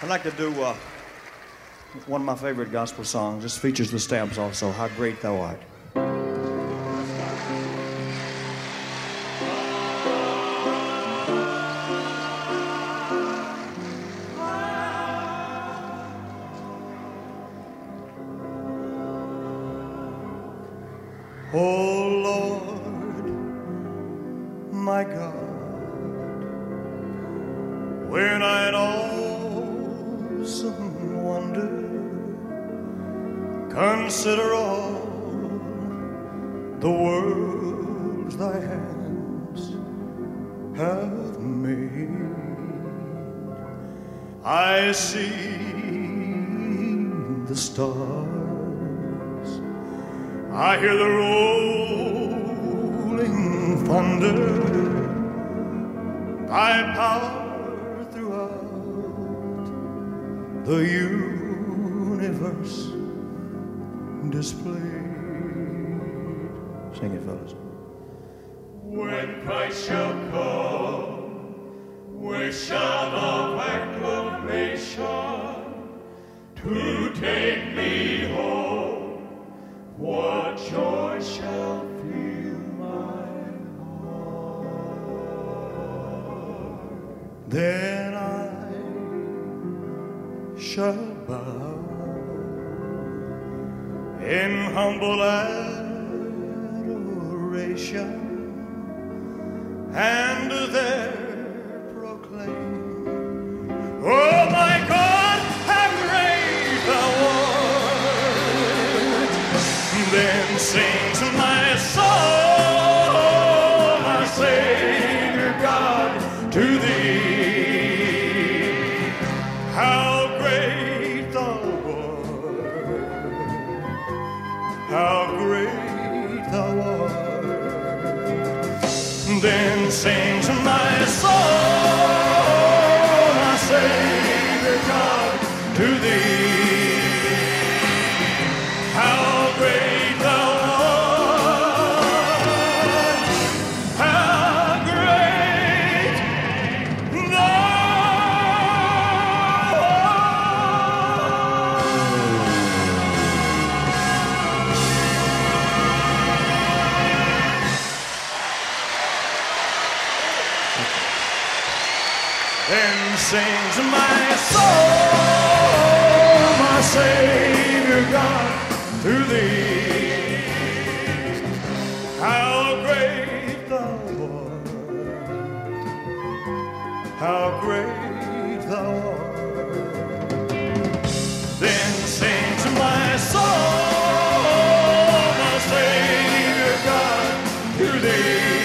I'd like to do one of my favorite gospel songs. This features the Stamps also, How Great Thou Art. Oh Lord, my God, when I in awesome wonder consider all the worlds thy hands have made, I see the stars, I hear the rolling thunder, thy power throughout the universe displayed. Sing it, fellas. When Christ shall come, with shout of acclamation, to take me home, what joy shall fill my heart? Then I shall bow in humble adoration, and there proclaim, oh my God, how great thou art. Then sings my soul, my Savior God, to thee, how great thou art, how great thou art. Then sings my soul, my Savior God, to thee, how great thou art, how great thou Then sings my soul, my Savior God, to thee, how great thou art, how great thou art. Then sings my soul, my Savior God, to thee,